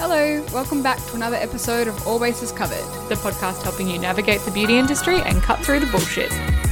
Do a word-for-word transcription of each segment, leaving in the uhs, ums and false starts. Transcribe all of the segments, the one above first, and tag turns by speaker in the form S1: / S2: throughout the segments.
S1: Hello, welcome back to another episode of All Bases Covered,
S2: the podcast helping you navigate the beauty industry and cut through the bullshit.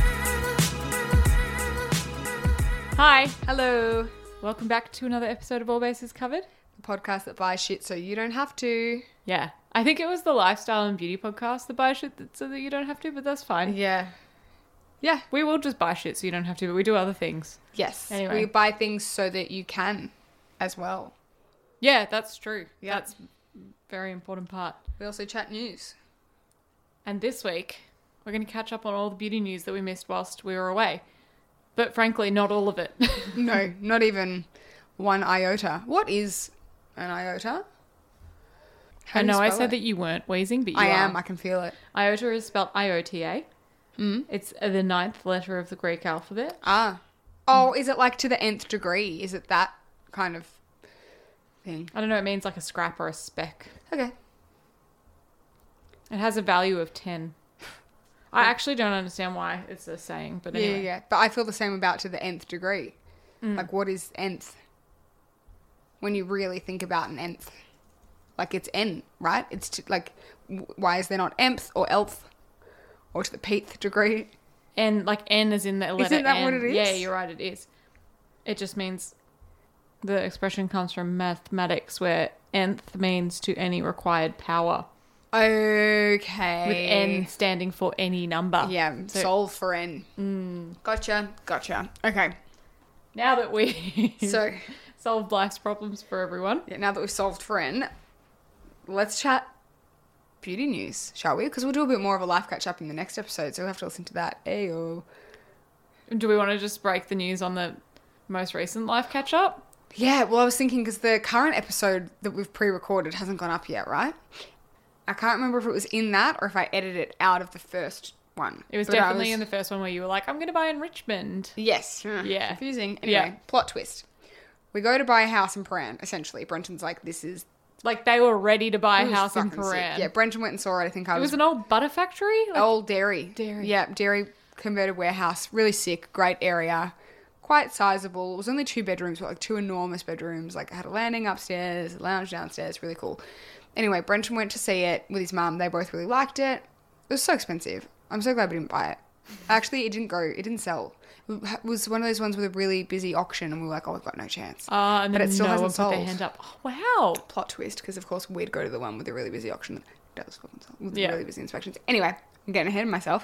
S2: Hi.
S1: Hello.
S2: Welcome back to another episode of All Bases Covered.
S1: The podcast that buys shit so you don't have to.
S2: Yeah. I think it was the lifestyle and beauty podcast that buys shit that, so that you don't have to, but that's fine.
S1: Yeah. Yeah.
S2: We will just buy shit so you don't have to, but we do other things.
S1: Yes.
S2: Anyway.
S1: We buy things so that you can as well.
S2: Yeah, that's true.
S1: Yep.
S2: That's a very important part.
S1: We also chat news.
S2: And this week, we're going to catch up on all the beauty news that we missed whilst we were away. But frankly, not all of it.
S1: No, not even one iota. What is an iota? How
S2: I
S1: do you
S2: know I
S1: spell
S2: said
S1: it?
S2: that you weren't wheezing, but you
S1: I
S2: are.
S1: am. I can feel it.
S2: Iota is spelled I O T A.
S1: Mm.
S2: It's uh, the ninth letter of the Greek alphabet.
S1: Ah. Oh, is it like to the nth degree? Is it that kind of thing?
S2: I don't know, it means like a scrap or a speck.
S1: Okay.
S2: It has a value of ten. I actually don't understand why it's a saying, but
S1: Yeah,
S2: anyway.
S1: yeah, yeah. But I feel the same about to the nth degree.
S2: Mm.
S1: Like, what is nth? When you really think about an nth. Like, it's n, right? It's to, like, w- why is there not nth or elfth? Or to the pth degree?
S2: And like N is in the letter
S1: Isn't that
S2: N.
S1: what it is?
S2: Yeah, you're right, it is. It just means the expression comes from mathematics where nth means to any required power.
S1: Okay.
S2: With N standing for any number.
S1: Yeah,
S2: So-
S1: solve for n.
S2: Mm.
S1: Gotcha, gotcha. Okay.
S2: Now that we
S1: So,
S2: solved life's problems for everyone.
S1: yeah, now that we've solved for n, let's chat beauty news, shall we? Because we'll do a bit more of a life catch up in the next episode, so we'll have to listen to that. Ayo.
S2: Do we want to just break the news on the most recent life catch up?
S1: Yeah, well, I was thinking because the current episode that we've pre-recorded hasn't gone up yet, right? I can't remember if it was in that or if I edited it out of the first one.
S2: It was
S1: But I
S2: definitely
S1: was-
S2: in the first one where you were like, I'm going to buy in Richmond.
S1: Yes.
S2: Yeah.
S1: Confusing. Anyway,
S2: Yeah.
S1: plot twist. We go to buy a house in Paran, essentially. Brenton's like, this is...
S2: Like they were ready to buy
S1: it
S2: a
S1: was
S2: house in
S1: fucking sick.
S2: Paran.
S1: Yeah, Brenton went and saw it. I think I
S2: It
S1: was...
S2: was an old butter factory? Like,
S1: old dairy.
S2: Dairy.
S1: Yeah, dairy converted warehouse. Really sick. Great area. Quite sizable. It was only two bedrooms, but like two enormous bedrooms. Like, it had a landing upstairs, a lounge downstairs. Really cool. Anyway, Brenton went to see it with his mum. They both really liked it. It was so expensive. I'm so glad we didn't buy it. Actually, it didn't go. It didn't sell. It was one of those ones with a really busy auction, and we were like, oh, we've got no chance.
S2: Uh, and
S1: But
S2: then
S1: it still
S2: no
S1: hasn't
S2: one put their
S1: sold.
S2: hand up. Oh, wow.
S1: Plot twist, because of course we'd go to the one with the really busy auction that does fucking sell, with the
S2: Yeah.
S1: really busy inspections. Anyway, I'm getting ahead of myself.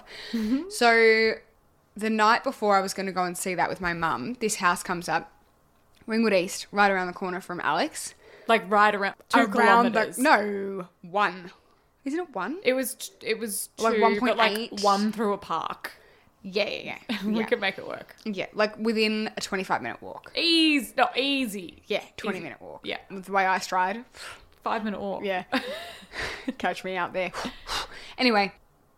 S1: So the night before I was going to go and see that with my mum, this house comes up, Ringwood East, right around the corner from Alex.
S2: Like right around two
S1: around
S2: kilometres.
S1: The, no, one. Isn't it one?
S2: It was t- it was two,
S1: Like one point
S2: but
S1: eight?
S2: like one through a park.
S1: Yeah, yeah, yeah.
S2: We
S1: yeah.
S2: could make it work.
S1: Yeah, like within a twenty-five minute walk.
S2: Easy, not easy.
S1: Yeah, twenty
S2: Easy.
S1: minute walk.
S2: Yeah.
S1: With the way I stride.
S2: Five minute walk.
S1: Yeah. Catch me out there. Anyway,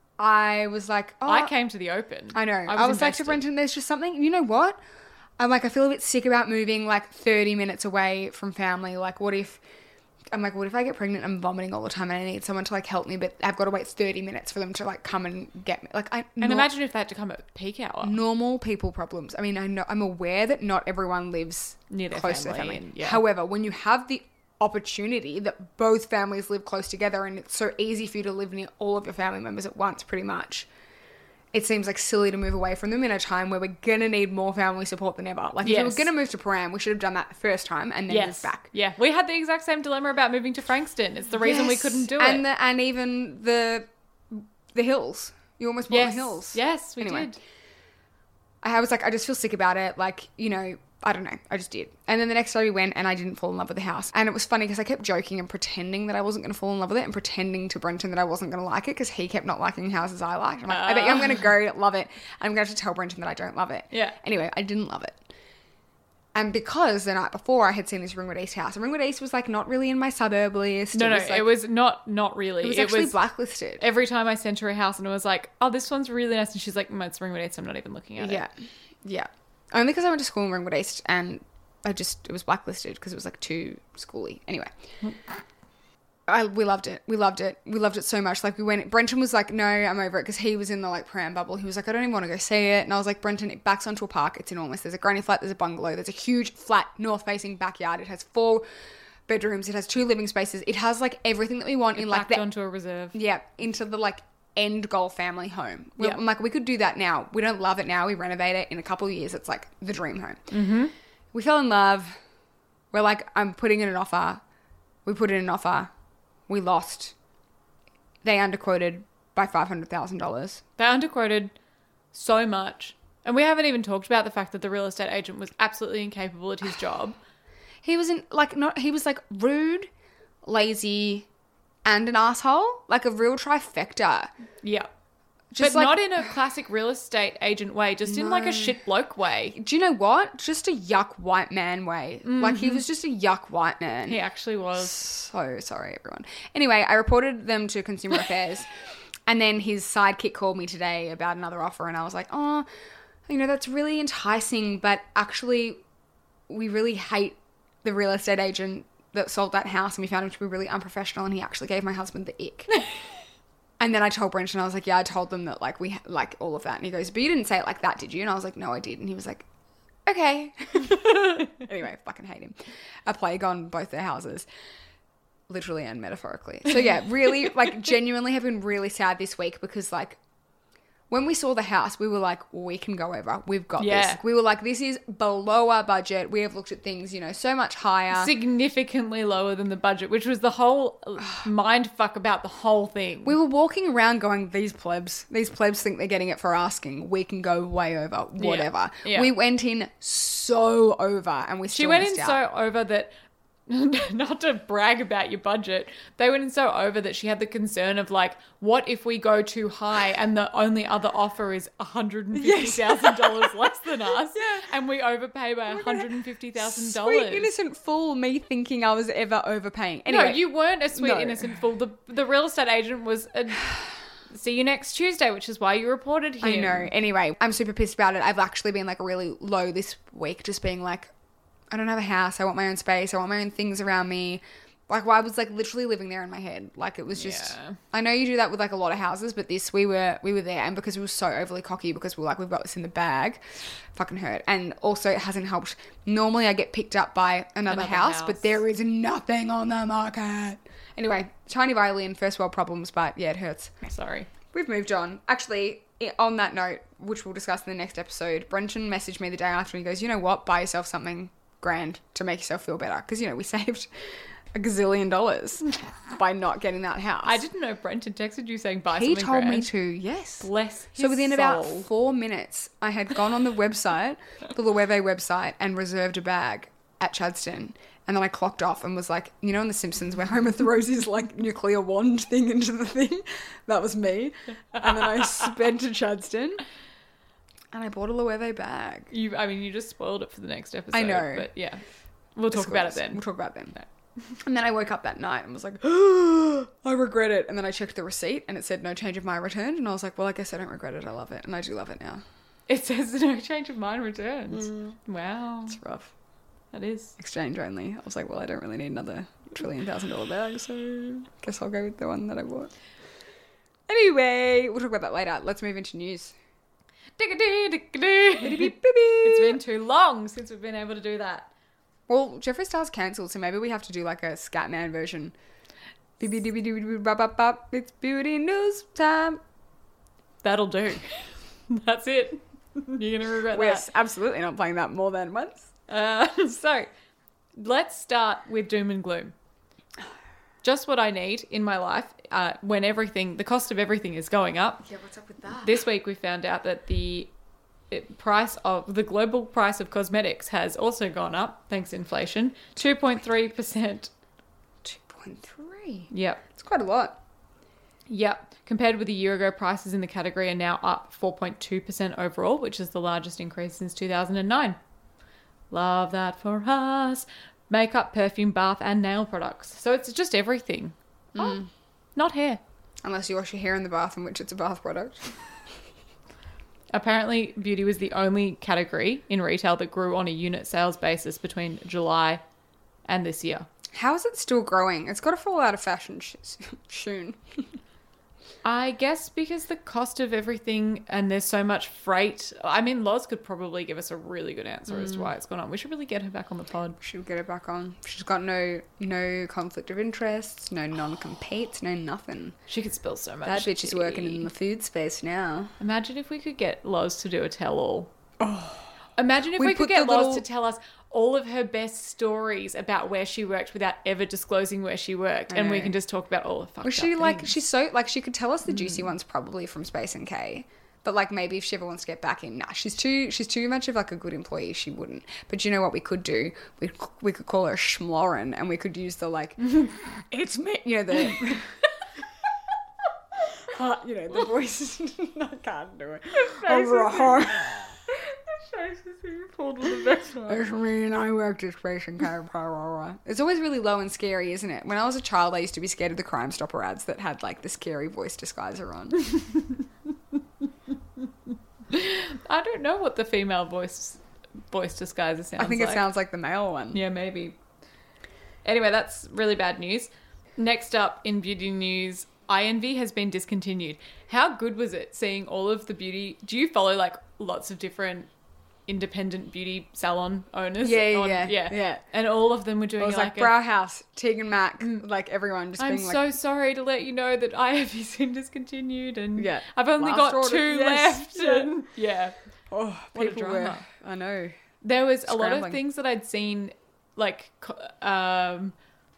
S1: I was like, oh,
S2: I came to the open.
S1: I know.
S2: I
S1: I
S2: was,
S1: was, like to
S2: invested.
S1: Brenton, there's just something, you know what? I'm like, I feel a bit sick about moving like thirty minutes away from family. Like, what if, I'm like, what if I get pregnant and I'm vomiting all the time and I need someone to like help me, but I've got to wait thirty minutes for them to like come and get me. Like, I,
S2: And
S1: not-
S2: imagine if they had to come at peak hour.
S1: normal people problems. I mean, I know, I'm aware that not everyone lives
S2: Near their
S1: close to their
S2: family
S1: family.
S2: and- yeah.
S1: However, when you have the opportunity that both families live close together and it's so easy for you to live near all of your family members at once, pretty much, it seems like silly to move away from them in a time where we're going to need more family support than ever. Like, if we were
S2: Yes.
S1: going to move to Paran, we should have done that the first time and then
S2: Yes.
S1: moved back.
S2: Yeah. We had the exact same dilemma about moving to Frankston. It's the reason we
S1: Yes.
S2: couldn't do
S1: and
S2: it.
S1: The, and even the the hills. You almost bought
S2: yes.
S1: the hills.
S2: Yes, we
S1: Anyway.
S2: did.
S1: I was like, I just feel sick about it. Like, you know, I don't know. I just did. And then the next day we went and I didn't fall in love with the house. And it was funny because I kept joking and pretending that I wasn't going to fall in love with it and pretending to Brenton that I wasn't going to like it because he kept not liking houses I liked. I'm like, I bet you I'm going to go love it. I'm going to have to tell Brenton that I don't love it.
S2: Yeah.
S1: Anyway, I didn't love it. And because the night before I had seen this Ringwood East house, and Ringwood East was like not really in my suburb list.
S2: No,
S1: it
S2: no,
S1: was, like,
S2: it was not not really.
S1: it was actually blacklisted.
S2: Every time I sent her a house and it was like, oh, this one's really nice. And she's like, mm, it's Ringwood East. I'm not even looking at
S1: Yeah.
S2: it.
S1: Yeah. Only because I went to school in Ringwood East and I just, it was blacklisted because it was like too schooly. Anyway. I, we loved it. We loved it. We loved it so much. Like we went, Brenton was like, no, I'm over it. Because he was in the like pram bubble. He was like, I don't even want to go see it. And I was like, Brenton, it backs onto a park. It's enormous. There's a granny flat. There's a bungalow. There's a huge flat north facing backyard. It has four bedrooms. It has two living spaces. It has like everything that we want in like
S2: Backed
S1: the
S2: onto a reserve.
S1: yeah into the like end goal family home. We're,
S2: Yeah.
S1: I'm like, we could do that now. We don't love it now. We renovate it in a couple of years. It's like the dream home. Mm-hmm. We fell in love. We're like, I'm putting in an offer. We put in an offer. We lost. They underquoted by five hundred thousand dollars.
S2: They underquoted so much. And we haven't even talked about the fact that the real estate agent was absolutely incapable at his job.
S1: He was in like not. He was like rude, lazy, and an asshole. Like a real trifecta.
S2: Yeah.
S1: Just
S2: but
S1: like,
S2: not in a classic real estate agent way, just in like a shit bloke way.
S1: do you know what? Just a yuck white man way. Like he was just a yuck white man.
S2: He actually was.
S1: So sorry, everyone. Anyway, I reported them to Consumer Affairs, and then his sidekick called me today about another offer, and I was like, oh, you know, that's really enticing, but actually, we really hate the real estate agent that sold that house, and we found him to be really unprofessional, and he actually gave my husband the ick. And then I told Brenton, I was like, yeah, I told them that, like, we, like, all of that. And he goes, but you didn't say it like that, did you? And I was like, no, I did. And he was like, okay. Anyway, I fucking hate him. A plague on both their houses. Literally and metaphorically. So, yeah, really, like, genuinely have been really sad this week because, like, when we saw the house, we were like, we can go over. We've got
S2: Yeah.
S1: this. We were like, this is below our budget. We have looked at things, you know, so much higher.
S2: Significantly lower than the budget, which was the whole mind fuck about the whole thing.
S1: We were walking around going, these plebs, these plebs think they're getting it for asking. We can go way over, whatever.
S2: Yeah.
S1: We went in so over and we still
S2: She went in
S1: missed out.
S2: so over that, not to brag about your budget, they went in so over that she had the concern of like, what if we go too high and the only other offer is one hundred fifty thousand dollars less than us
S1: Yeah.
S2: and we overpay by one hundred fifty thousand
S1: Sweet
S2: dollars?
S1: innocent fool, me thinking I was ever overpaying.
S2: No,
S1: Anyway,
S2: you weren't a sweet
S1: No.
S2: innocent fool. The, the real estate agent was a... See you next Tuesday, which is why you reported him.
S1: I know. Anyway, I'm super pissed about it. I've actually been like really low this week, just being like, I don't have a house. I want my own space. I want my own things around me. Like, well, I was like literally living there in my head. Like it was just,
S2: Yeah.
S1: I know you do that with like a lot of houses, but this, we were, we were there. And because we were so overly cocky because we were like, we've got this in the bag, fucking hurt. And also it hasn't helped. Normally I get picked up by another,
S2: Another
S1: house,
S2: house.
S1: but there is nothing on the market. Anyway, tiny violin, first world problems, but yeah, it hurts.
S2: Sorry.
S1: We've moved on. Actually, i- on that note, which we'll discuss in the next episode, Brenton messaged me the day after and he goes, you know what? Buy yourself something grand to make yourself feel better. Because, you know, we saved a gazillion dollars by not getting that house.
S2: I didn't know Brenton texted you saying buy
S1: He
S2: something
S1: told me
S2: grand.
S1: to, yes.
S2: Bless his
S1: So within about
S2: soul.
S1: four minutes, I had gone on the website, the Loewe website, and reserved a bag at Chadstone. And then I clocked off and was like, you know in The Simpsons where Homer throws his like nuclear wand thing into the thing? That was me. And then I sped to Chadstone and I bought a Loewe bag.
S2: You, I mean, you just spoiled it for the next episode.
S1: I know.
S2: But yeah, we'll talk about it then.
S1: We'll talk about it then. And then I woke up that night and was like, oh, I regret it. And then I checked the receipt and it said no change of mind returned. And I was like, well, I guess I don't regret it. I love it. And I do love it now.
S2: It says no change of mind returns. Wow.
S1: It's rough.
S2: That is.
S1: Exchange only. I was like, well, I don't really need another trillion thousand dollar bag, so guess I'll go with the one that I bought. Anyway, we'll talk about that later. Let's move into news.
S2: It's been too long since we've been able to do that.
S1: Well, Jeffree Star's cancelled, so maybe we have to do like a Scatman version. It's beauty news time.
S2: That'll do. That's it. You're going to regret
S1: We're
S2: that.
S1: absolutely not playing that more than once.
S2: Uh, so, let's start with doom and gloom. Just what I need in my life uh, when everything, the cost of everything is going up.
S1: Yeah, what's up with that?
S2: This week we found out that the price of, the global price of cosmetics has also gone up, thanks to inflation, two point three percent.
S1: two point three.
S2: Yep.
S1: It's quite a lot.
S2: Yep. Compared with a year ago, prices in the category are now up four point two percent overall, which is the largest increase since two thousand nine. Love that for us. Makeup, perfume, bath, and nail products. So it's just everything. Oh, not hair.
S1: Unless you wash your hair in the bath, in which it's a bath product.
S2: Apparently, beauty was the only category in retail that grew on a unit sales basis between July and this year.
S1: How is it still growing? It's got to fall out of fashion sh- soon.
S2: I guess because the cost of everything and there's so much freight. I mean, Loz could probably give us a really good answer mm. as to why it's gone on. We should really get her back on the pod.
S1: Should get her back on. She's got no no conflict of interests, no non-competes, no nothing.
S2: She could spill so much.
S1: That bitch is working in the food space now.
S2: Imagine if we could get Loz to do a tell-all. Oh. Imagine if we, we could get Loz little... to tell us all of her best stories about where she worked without ever disclosing where she worked, and we can just talk about all the fucked
S1: Was she
S2: up
S1: like
S2: things.
S1: she's so like she could tell us the juicy mm. ones probably from Space and K, but like maybe if she ever wants to get back in, nah, she's too she's too much of like a good employee. She wouldn't. But you know what we could do? We we could call her Schmloren, and we could use the like, it's me, you know the. uh, you know the voice. I can't do it. It's me and I worked at Space and K. It's always really low and scary, isn't it? When I was a child, I used to be scared of the Crime Stopper ads that had like the scary voice disguiser on.
S2: I don't know what the female voice voice disguiser sounds like.
S1: I think
S2: like.
S1: it sounds like the male one.
S2: Yeah, maybe. Anyway, that's really bad news. Next up in beauty news, I N V has been discontinued. How good was it seeing all of the beauty? Do you follow like lots of different independent beauty salon owners?
S1: Yeah,
S2: on,
S1: yeah,
S2: yeah,
S1: yeah.
S2: And all of them were doing
S1: it was
S2: like,
S1: like a, Brow House, Tegan Mac, like everyone just
S2: I'm
S1: being
S2: so
S1: like,
S2: sorry to let you know that I N V's been discontinued, and
S1: yeah,
S2: I've only
S1: Last
S2: got
S1: order,
S2: two
S1: yes,
S2: left.
S1: yeah.
S2: And yeah.
S1: Oh,
S2: what
S1: people
S2: a drama.
S1: were, I know.
S2: There was a lot
S1: Scrambling.
S2: of things that I'd seen, like um,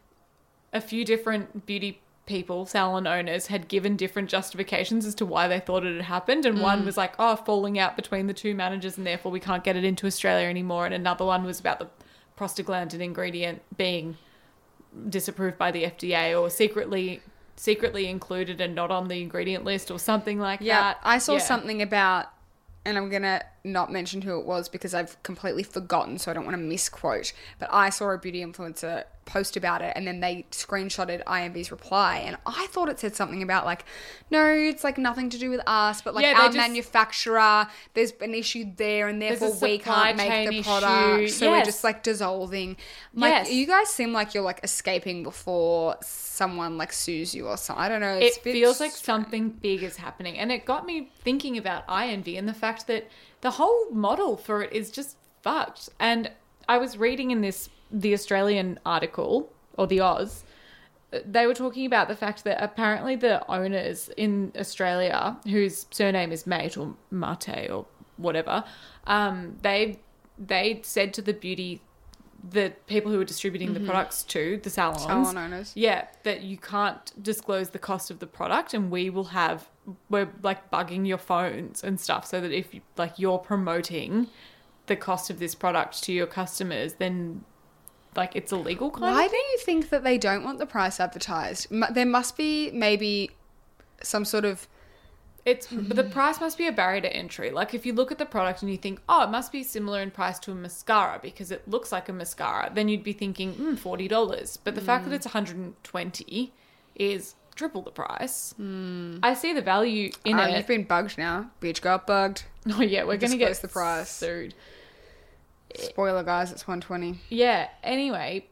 S2: a few different beauty people, salon owners, had given different justifications as to why they thought it had happened. And mm. one was like, oh, falling out between the two managers and therefore we can't get it into Australia anymore. And another one was about the prostaglandin ingredient being disapproved by the F D A or secretly secretly included and not on the ingredient list or something like
S1: yeah,
S2: that.
S1: I saw
S2: yeah.
S1: something about, and I'm going to not mention who it was because I've completely forgotten, so I don't want to misquote, but I saw a beauty influencer post about it and then they screenshotted I M V's reply and I thought it said something about like, no, it's like nothing to do with us, but like
S2: yeah,
S1: our
S2: just,
S1: manufacturer, there's an issue there and therefore we can't make the product, so yes. we're just like dissolving. Like,
S2: yes.
S1: you guys seem like you're like escaping before someone like sues you or something. I don't know.
S2: It's it feels like something big is happening, and it got me thinking about I N V and the fact that the whole model for it is just fucked. And I was reading in this the Australian article, or the Oz, they were talking about the fact that apparently the owners in Australia, whose surname is Mate or Mate or whatever, um, they they said to the beauty, the people who were distributing mm-hmm. the products to, the salons,
S1: salon owners,
S2: yeah, that you can't disclose the cost of the product, and we will have, we're like bugging your phones and stuff, so that if you, like you're promoting the cost of this product to your customers, then like it's illegal kind
S1: Why
S2: of thing.
S1: do you think that they don't want the price advertised? There must be maybe some sort of...
S2: It's the price must be a barrier to entry. Like if you look at the product and you think, oh, it must be similar in price to a mascara because it looks like a mascara, then you'd be thinking, mm, forty dollars. But the mm. fact that it's one hundred twenty is triple the price.
S1: Mm.
S2: I see the value in
S1: oh,
S2: it.
S1: You've been bugged now. Bitch got bugged.
S2: Oh yeah, we're going to get
S1: the price.
S2: sued.
S1: Spoiler, guys, it's one hundred twenty.
S2: Yeah. Anyway,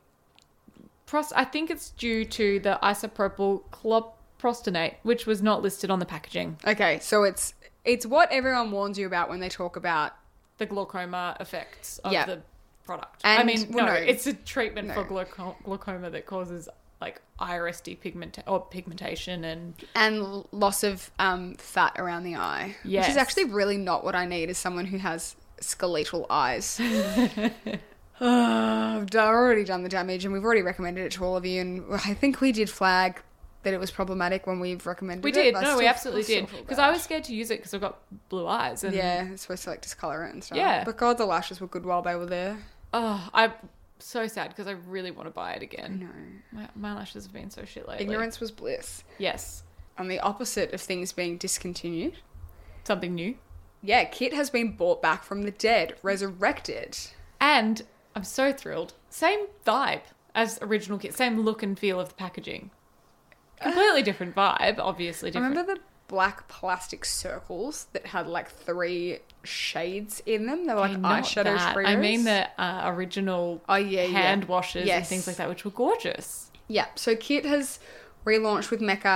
S2: pros- I think it's due to the isopropyl cloprostenate, which was not listed on the packaging.
S1: Okay, so it's it's what everyone warns you about when they talk about
S2: the glaucoma effects of
S1: yeah.
S2: the product.
S1: And,
S2: I mean,
S1: well,
S2: no,
S1: no,
S2: it's a treatment
S1: no.
S2: for glauco- glaucoma that causes like iris depigment or pigmentation and
S1: and loss of um, fat around the eye,
S2: yes.
S1: which is actually really not what I need as someone who has skeletal eyes. uh, I've already done the damage and we've already recommended it to all of you, and I think we did flag that it was problematic when we've recommended
S2: we
S1: it.
S2: We did,
S1: I
S2: no,
S1: still,
S2: we absolutely
S1: I
S2: did. Because I was scared to use it because I've got blue eyes. And
S1: yeah, it's supposed to like discolour it and stuff.
S2: Yeah.
S1: But God, the lashes were good while they were there.
S2: Oh, I'm so sad because I really want to buy it again.
S1: No.
S2: My, my lashes have been so shit lately.
S1: Ignorance was bliss.
S2: Yes.
S1: On the opposite of things being discontinued.
S2: Something new.
S1: Yeah, Kit has been brought back from the dead, resurrected.
S2: And I'm so thrilled. Same vibe as original Kit. Same look and feel of the packaging. Completely different vibe, obviously different.
S1: Remember the black plastic circles that had like three shades in them? They were like eyeshadow spreaders.
S2: I mean the uh, original
S1: oh, yeah,
S2: hand
S1: yeah.
S2: washes
S1: yes.
S2: and things like that, which were gorgeous.
S1: Yeah, so Kit has relaunched with Mecca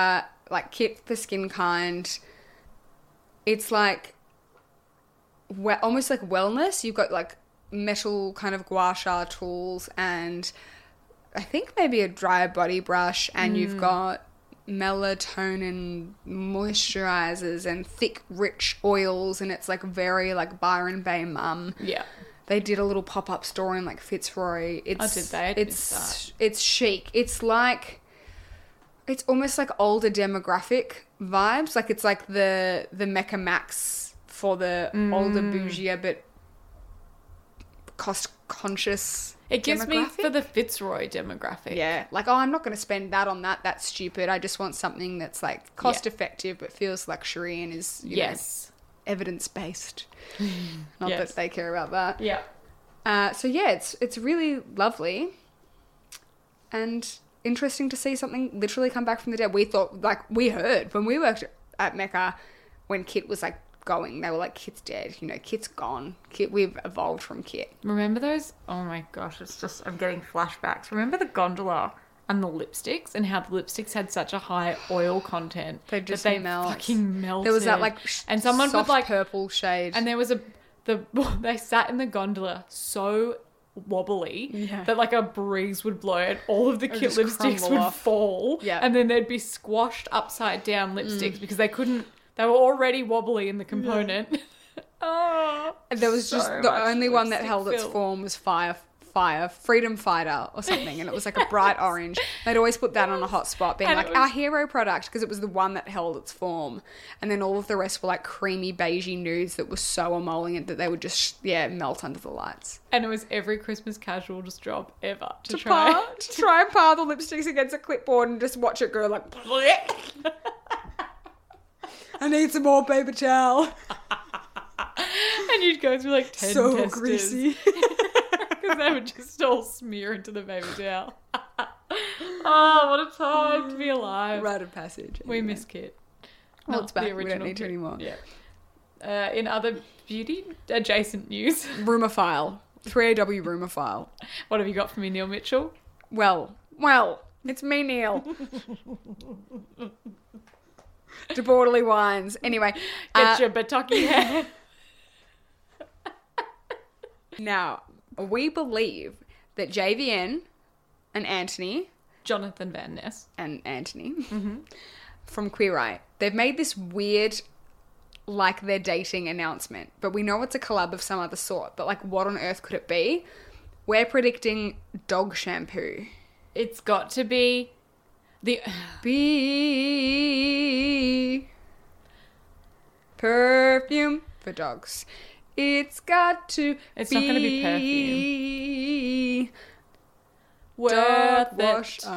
S1: like Kit the Skin Kind. It's like we- almost like wellness. You've got like metal kind of gua sha tools and I think maybe a dry body brush, and mm. you've got melatonin moisturizers and thick rich oils, and it's like very like Byron Bay Mum.
S2: Yeah.
S1: They did a little pop-up store in like Fitzroy. It's,
S2: oh, did they? I
S1: it's it's chic. It's like it's almost like older demographic vibes. Like it's like the the Mecca Max for the mm. older bougie but cost conscious.
S2: It gives me for the Fitzroy demographic.
S1: Yeah. Like, oh, I'm not going to spend that on that. That's stupid. I just want something that's like cost yeah. effective but feels luxury and is, you
S2: yes.
S1: know, evidence-based. Not
S2: yes.
S1: that they care about that.
S2: Yeah.
S1: Uh, so, yeah, it's it's really lovely and interesting to see something literally come back from the dead. We thought, like, we heard when we worked at Mecca when Kit was, like, going, they were like, Kit's dead, you know, Kit's gone. Kit, we've evolved from Kit.
S2: Remember those? Oh my gosh, it's just, I'm getting flashbacks. Remember the gondola and the lipsticks and how the lipsticks had such a high oil content?
S1: They just
S2: that they
S1: melt.
S2: fucking melted.
S1: There was that like
S2: and someone
S1: soft
S2: with like
S1: purple shade.
S2: And there was a, the they sat in the gondola so wobbly
S1: yeah.
S2: that like a breeze would blow and all of the Kit lipsticks would off. fall.
S1: Yeah.
S2: And then they'd be squashed upside down lipsticks mm. because they couldn't, they were already wobbly in the component. Yeah. Oh,
S1: and there was
S2: so
S1: just the only one that held
S2: film.
S1: its form was Fire, Fire, Freedom Fighter or something, and it was like a bright orange. They'd always put that on a hot spot, being and like was... our hero product because it was the one that held its form, and then all of the rest were like creamy beigey nudes that were so emollient that they would just yeah melt under the lights.
S2: And it was every Christmas casual's job ever to,
S1: to
S2: try
S1: par, to try and par the lipsticks against a clipboard and just watch it go like. I need some more paper towel.
S2: And you'd go through like ten
S1: so
S2: testers.
S1: Greasy.
S2: Because they would just all smear into the paper towel. Oh, what a time to be alive.
S1: Rite of passage.
S2: Anyway. We miss Kit.
S1: Well, it's back. We don't need to
S2: Kit.
S1: anymore.
S2: Yeah. Uh, in other beauty adjacent news.
S1: Rumour file. three A W rumour file.
S2: What have you got for me, Neil Mitchell?
S1: Well, well, it's me, Neil. DeBorderly Wines. Anyway.
S2: Get
S1: uh,
S2: your Bataki hair.
S1: Now, we believe that J V N and Anthony...
S2: Jonathan Van Ness.
S1: And Anthony.
S2: Mm-hmm.
S1: From Queer Eye. They've made this weird, like, they're dating announcement. But we know it's a collab of some other sort. But, like, what on earth could it be? We're predicting dog shampoo.
S2: It's got to be... The
S1: be perfume for dogs. It's got to
S2: it's
S1: be...
S2: not going to be perfume.
S1: Dog
S2: Worth
S1: wash.
S2: It. Oh.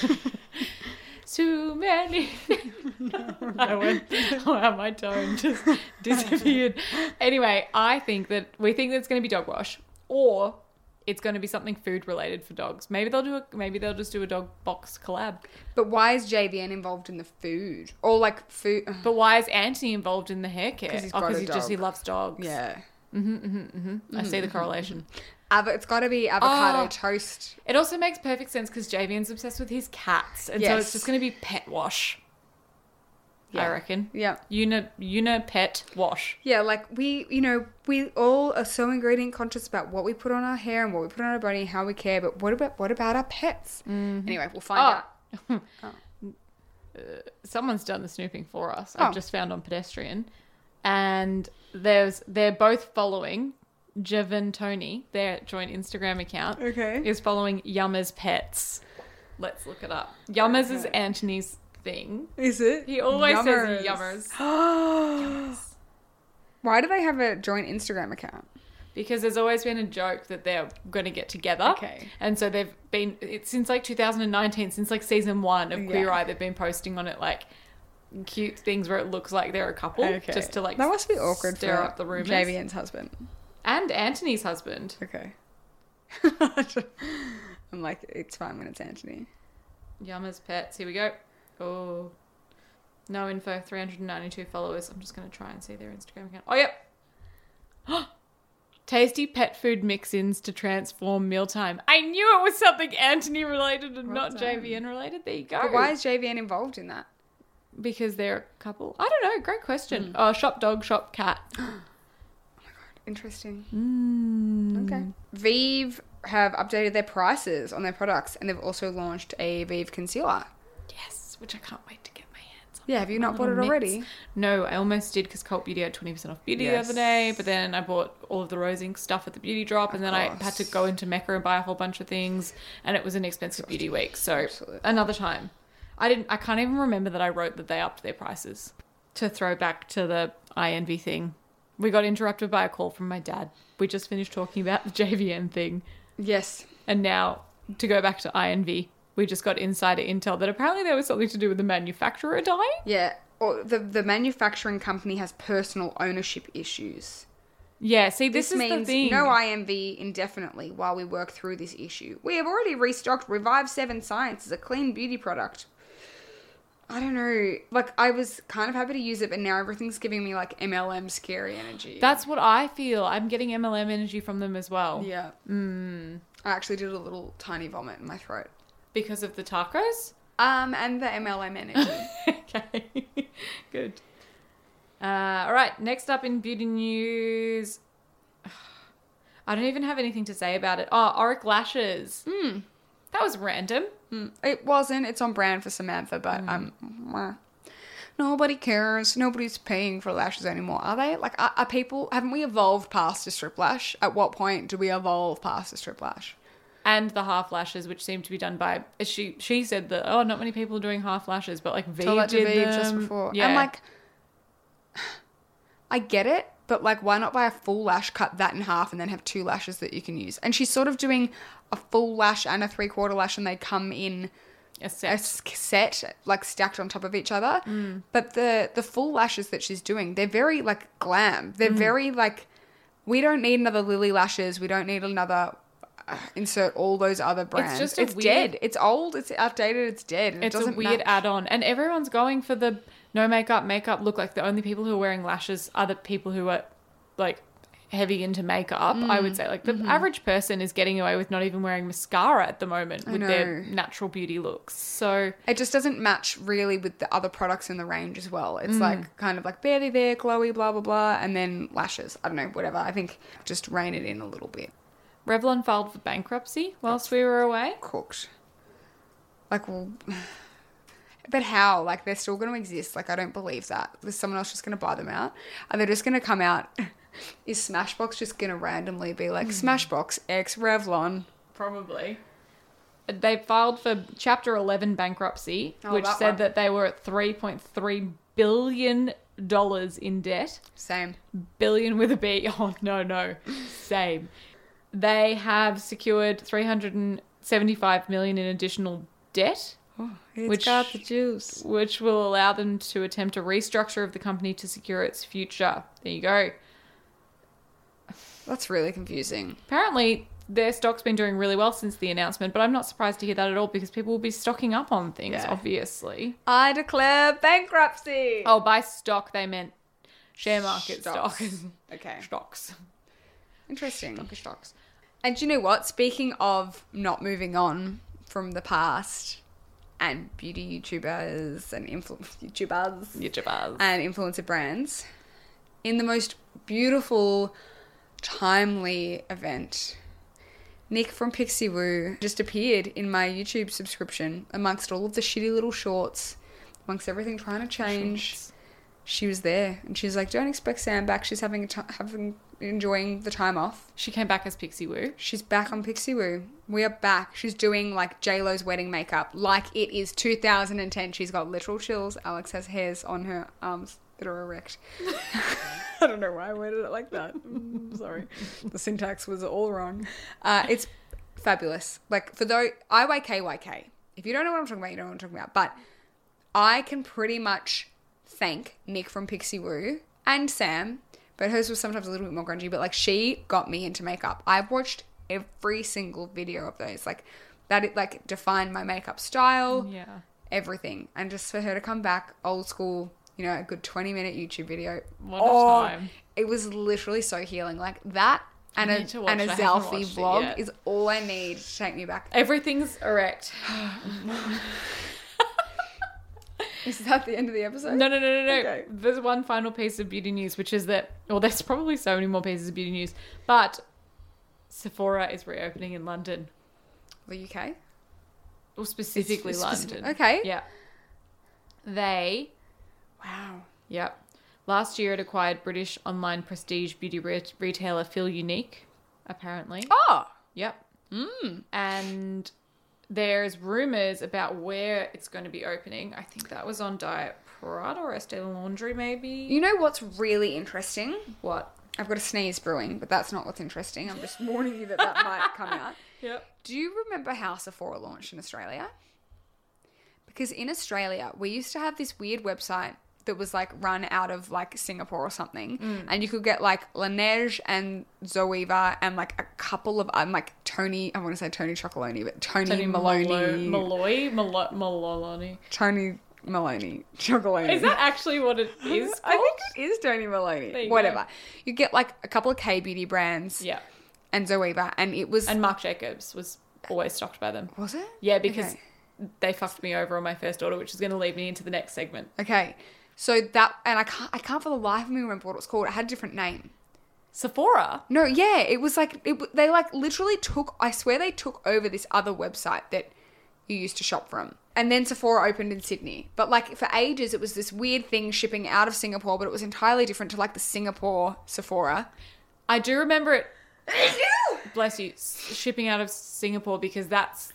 S2: Too many. I went, oh, my tone just disappeared. Anyway, I think that we think that it's going to be dog wash, or it's going to be something food related for dogs. Maybe they'll do a, maybe they'll just do a dog box collab.
S1: But why is J V N involved in the food? Or like food?
S2: But why is Anthony involved in the hair care?
S1: Because he's
S2: oh,
S1: got a
S2: he
S1: dog.
S2: just he loves dogs.
S1: Yeah.
S2: Mm-hmm, mm-hmm, mm-hmm. Mm-hmm. I see the correlation.
S1: Avo- it's got to be avocado
S2: oh,
S1: toast.
S2: It also makes perfect sense because J V N's obsessed with his cats, and
S1: yes.
S2: so it's just going to be pet wash. Yeah. I reckon.
S1: Yeah.
S2: Uni, uni pet wash.
S1: Yeah, like we, you know, we all are so ingredient conscious about what we put on our hair and what we put on our body and how we care, but what about what about our pets?
S2: Mm-hmm.
S1: Anyway, we'll find
S2: oh.
S1: out.
S2: oh. Uh, someone's done the snooping for us.
S1: Oh.
S2: I've just found on Pedestrian. And there's they're both following Javin Tony, their joint Instagram account.
S1: Okay.
S2: Is following Yummers Pets. Let's look it up. Yummers okay. is Anthony's thing.
S1: Is it?
S2: He always
S1: Yummers.
S2: says Yummers.
S1: Yummers. Why do they have a joint Instagram account?
S2: Because there's always been a joke that they're going to get together.
S1: Okay.
S2: And so they've been, it's since like two thousand nineteen, since like season one of Queer
S1: yeah.
S2: Eye, they've been posting on it like cute things where it looks like they're a couple.
S1: Okay.
S2: Just to like
S1: that must be awkward
S2: stir
S1: for
S2: up the rumors.
S1: J V N's husband.
S2: And Anthony's husband.
S1: Okay. I'm like, it's fine when it's Anthony.
S2: Yummers Pets. Here we go. Oh. No info. three hundred ninety-two followers. I'm just going to try and see their Instagram account. Oh, yep. Tasty pet food mix-ins to transform mealtime. I knew it was something Anthony related and
S1: well
S2: not
S1: done.
S2: J V N related. There you go.
S1: But why is J V N involved in that?
S2: because they're a couple. I don't know. Great question. Mm. Oh, shop dog, shop cat.
S1: Oh my god, interesting.
S2: Mm.
S1: Okay. Vive have updated their prices on their products, and they've also launched a Vive concealer.
S2: Yes, which I can't wait to get my hands on.
S1: Yeah, have you not bought it already?
S2: No, I almost did because Cult Beauty had twenty percent off beauty yes. the other day, but then I bought all of the Rose Inc stuff at the beauty drop, of and then course. I had to go into Mecca and buy a whole bunch of things, and it was an expensive beauty week, so Absolutely. Another time. I didn't. I can't even remember that I wrote that they upped their prices. To throw back to the I N V thing, we got interrupted by a call from my dad. We just finished talking about the J V M thing.
S1: Yes.
S2: And now, to go back to I N V, we just got insider intel that apparently there was something to do with the manufacturer dying.
S1: Yeah. Or the the manufacturing company has personal ownership issues.
S2: Yeah, see, this,
S1: this
S2: is
S1: means
S2: the thing.
S1: No I M V indefinitely while we work through this issue. We have already restocked Revive seven Science as a clean beauty product. I don't know. Like, I was kind of happy to use it, but now everything's giving me, like, M L M scary energy.
S2: That's what I feel. I'm getting M L M energy from them as well.
S1: Yeah.
S2: Mm.
S1: I actually did a little tiny vomit in my throat.
S2: Because of the tacos?
S1: Um, and the M L M energy.
S2: Okay. Good. Uh, all right. Next up in beauty news. I don't even have anything to say about it. Oh, Auric Lashes.
S1: Hmm.
S2: That was random.
S1: Mm, it wasn't. It's on brand for Samantha, but mm. um, nobody cares. Nobody's paying for lashes anymore, are they? Like, are, are people? Haven't we evolved past a strip lash? At what point do we evolve past a strip lash?
S2: And the half lashes, which seem to be done by she. She said that oh, not many people are doing half lashes, but like Vive did
S1: Vive
S2: them
S1: just before.
S2: Yeah.
S1: And like, I get it. But, like, why not buy a full lash, cut that in half, and then have two lashes that you can use? And she's sort of doing a full lash and a three-quarter lash, and they come in
S2: a set,
S1: a set like, stacked on top of each other.
S2: Mm.
S1: But the, the full lashes that she's doing, they're very, like, glam. They're
S2: mm.
S1: very, like, we don't need another Lily lashes. We don't need another... Uh, insert all those other brands.
S2: It's just
S1: it's
S2: weird,
S1: dead. It's old. It's outdated. It's dead. And
S2: it's
S1: it doesn't
S2: a weird
S1: match.
S2: add-on, and everyone's going for the no makeup, makeup look. Like the only people who are wearing lashes are the people who are like heavy into makeup. Mm. I would say like the mm-hmm. average person is getting away with not even wearing mascara at the moment with their natural beauty looks. So
S1: it just doesn't match really with the other products in the range as well. It's
S2: mm.
S1: like kind of like barely there, glowy, blah blah blah, and then lashes. I don't know, whatever. I think just rein it in a little bit.
S2: Revlon filed for bankruptcy whilst we were away.
S1: Cooked. Like, well, but how? Like, they're still going to exist. Like, I don't believe that. Is someone else just going to buy them out? Are they just going to come out? Is Smashbox just going to randomly be like, Smashbox X Revlon?
S2: Probably. They filed for Chapter eleven bankruptcy, oh, which
S1: that
S2: said
S1: one.
S2: that they were at three point three billion dollars in debt.
S1: Same. Billion
S2: with a B. Oh, no, no. Same. They have secured three hundred seventy-five million dollars in additional debt.
S1: Oh, it's
S2: which,
S1: got the juice.
S2: Which will allow them to attempt a restructure of the company to secure its future. There you go.
S1: That's really confusing.
S2: Apparently, their stock's been doing really well since the announcement, but I'm not surprised to hear that at all because people will be stocking up on things, yeah. obviously.
S1: I declare bankruptcy.
S2: Oh, by stock, they meant share market
S1: stocks.
S2: stock.
S1: Okay.
S2: Stocks.
S1: Interesting.
S2: Stocky stocks.
S1: And do you know what? Speaking of not moving on from the past and beauty YouTubers and influ- YouTubers,
S2: YouTubers
S1: and influencer brands, in the most beautiful, timely event, Nick from Pixie Woo just appeared in my YouTube subscription amongst all of the shitty little shorts, amongst everything trying to change. Shorts. She was there, and she's like, "Don't expect Sam back. She's having a t- having enjoying the time off."
S2: She came back as Pixie Woo.
S1: She's back on Pixie Woo. We are back. She's doing like J-Lo's wedding makeup, like it is two thousand ten. She's got literal chills. Alex has hairs on her arms that are erect. I don't know why I worded it like that. I'm sorry, the syntax was all wrong. Uh, it's fabulous. Like for those I Y K Y K. If you don't know what I'm talking about, you don't know what I'm talking about. But I can pretty much thank Nick from Pixie Woo and Sam, but hers was sometimes a little bit more grungy, but like she got me into makeup. I've watched every single video of those. Like that it like defined my makeup style.
S2: Yeah.
S1: Everything. And just for her to come back old school, you know, a good twenty minute YouTube video.
S2: What
S1: oh,
S2: a time.
S1: It was literally so healing. Like that and a and a Zalfie vlog is all I need to take me back.
S2: Everything's erect.
S1: Is that the end of the episode?
S2: No, no, no, no, no.
S1: Okay.
S2: There's one final piece of beauty news, which is that, well, there's probably so many more pieces of beauty news, but Sephora is reopening in London.
S1: The U K?
S2: Or specifically
S1: It's
S2: London.
S1: specific- okay.
S2: Yeah. They,
S1: Wow.
S2: yep. Last year it acquired British online prestige beauty re- retailer Feel Unique, apparently.
S1: Oh.
S2: Yep.
S1: Mm.
S2: And there's rumours about where it's going to be opening. I think that was on Diet Prada or Estee Lauder, maybe.
S1: You know what's really interesting?
S2: What?
S1: I've got a sneeze brewing, but that's not what's interesting. I'm just warning you that that might come out.
S2: Yep.
S1: Do you remember how Sephora launched in Australia? Because in Australia, we used to have this weird website that was like run out of like Singapore or something.
S2: Mm.
S1: And you could get like Laneige and Zoeva and like a couple of, um, like Tony, I want to say Tony Chocolonely, but Tony,
S2: Tony
S1: Maloney.
S2: Malloy? Malo- Maloney.
S1: Tony Maloney. Chocolonely.
S2: Is that actually what it is called?
S1: I think it is Tony Maloney.
S2: There you
S1: Whatever.
S2: go.
S1: You get like a couple of K-beauty brands
S2: Yeah.
S1: and Zoeva, and it was...
S2: And Marc Jacobs was always stocked by them.
S1: Was it?
S2: Yeah, because
S1: Okay.
S2: they fucked me over on my first order, which is going to lead me into the next segment.
S1: Okay. So that, and I can't, I can't for the life of me remember what it was called. It had a different name.
S2: Sephora?
S1: No, yeah, it was like, it, they like literally took, I swear they took over this other website that you used to shop from. And then Sephora opened in Sydney. But like for ages, it was this weird thing shipping out of Singapore, but it was entirely different to like the Singapore Sephora.
S2: I do remember it, bless you, s- shipping out of Singapore because that's,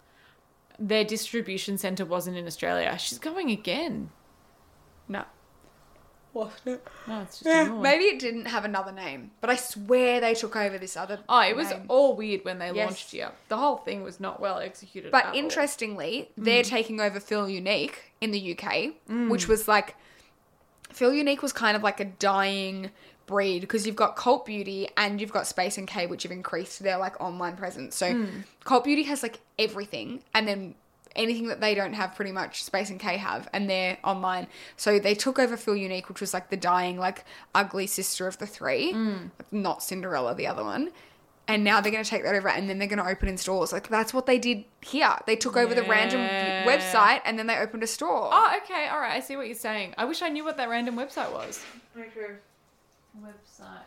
S2: their distribution centre wasn't in Australia. She's going again.
S1: No. Wasn't it?
S2: No, it's just
S1: Yeah,
S2: annoying.
S1: maybe it didn't have another name, but I swear they took over this other
S2: Oh, it was
S1: name.
S2: all weird when they
S1: Yes.
S2: launched here. The whole thing was not well executed.
S1: But
S2: at all.
S1: interestingly, they're taking over Feel Unique in the U K,
S2: Mm.
S1: which was like, Feel Unique was kind of like a dying breed because you've got Cult Beauty and you've got Space and K, which have increased their like online presence. So
S2: Mm.
S1: Cult Beauty has like everything, and then anything that they don't have, pretty much Space and K have, and they're online. So they took over Feel Unique, which was like the dying, like ugly sister of the three,
S2: Mm.
S1: like, not Cinderella, the other one. And now they're going to take that over, and then they're going to open in stores. Like that's what they did here. They took over the random
S2: Yeah.
S1: website, and then they opened a store.
S2: Oh, okay, all right. I see what you're saying. I wish I knew what that random website was. Website.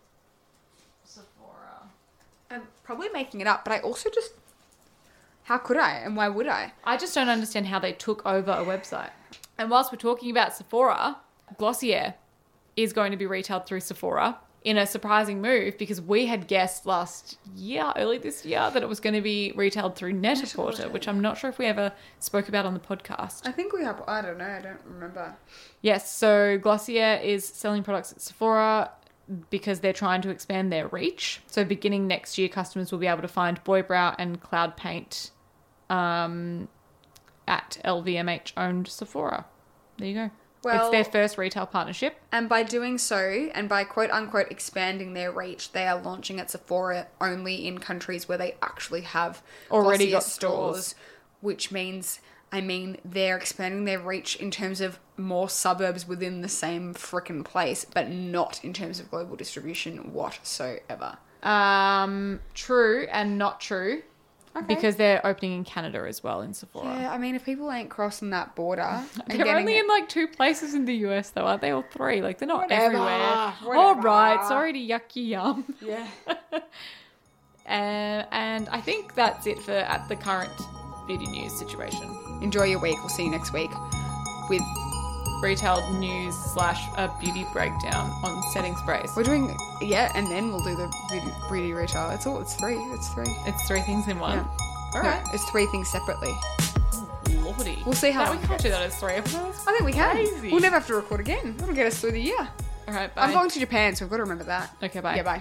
S2: Sephora.
S1: I'm probably making it up, but I also just, how could I, and why would I?
S2: I just don't understand how they took over a website. And whilst we're talking about Sephora, Glossier is going to be retailed through Sephora in a surprising move because we had guessed last year, early this year, that it was going to be retailed through Net-a-Porter, which I'm not sure if we ever spoke about on the podcast.
S1: I think we have, I don't know, I don't remember.
S2: Yes, so Glossier is selling products at Sephora because they're trying to expand their reach. So beginning next year, customers will be able to find Boy Brow and Cloud Paint um, at L V M H-owned Sephora. There you go.
S1: Well-
S2: it's their first retail partnership.
S1: And by doing so, and by quote unquote expanding their reach, they are launching at Sephora only in countries where they actually have
S2: Already
S1: Glossier
S2: got stores.
S1: which means, I mean, they're expanding their reach in terms of more suburbs within the same frickin' place, but not in terms of global distribution whatsoever.
S2: Um, true and not true.
S1: Okay.
S2: Because they're opening in Canada as well in Sephora.
S1: Yeah, I mean, if people ain't crossing that border, and
S2: They're
S1: getting
S2: only
S1: it-
S2: in like two places in the U S though, aren't they? Or three? Like they're not
S1: Whatever,
S2: everywhere.
S1: whatever.
S2: All right, sorry to yuck your yum.
S1: yeah.
S2: And, and I think that's it for at the current beauty news situation.
S1: Enjoy your week. We'll see you next week with.
S2: Retail news slash a beauty breakdown on setting sprays.
S1: We're doing yeah, and then we'll do the beauty, beauty retail. It's all. It's three. It's three.
S2: It's three things in one.
S1: Yeah.
S2: All
S1: No,
S2: right.
S1: it's three things separately.
S2: Lordy.
S1: We'll see how
S2: That,
S1: long
S2: we
S1: it
S2: can't do
S1: gets.
S2: that as three episodes.
S1: I think we can.
S2: Crazy.
S1: We'll never have to record again. That'll get us through the year.
S2: All right, bye.
S1: I'm going to Japan, so we've got to remember that.
S2: Okay, bye.
S1: Yeah, bye.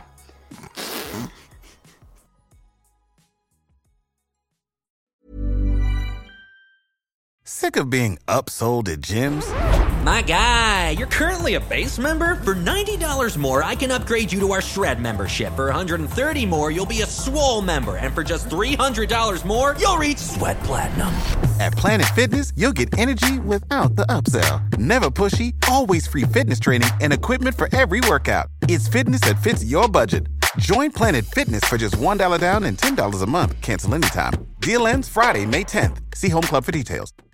S3: Sick of being upsold at gyms?
S4: My guy, you're currently a base member. For ninety dollars more, I can upgrade you to our Shred membership. For one hundred thirty dollars more, you'll be a Swole member. And for just three hundred dollars more, you'll reach Sweat Platinum.
S3: At Planet Fitness, you'll get energy without the upsell. Never pushy, always free fitness training and equipment for every workout. It's fitness that fits your budget. Join Planet Fitness for just one dollar down and ten dollars a month. Cancel anytime. Deal ends Friday, May tenth. See Home Club for details.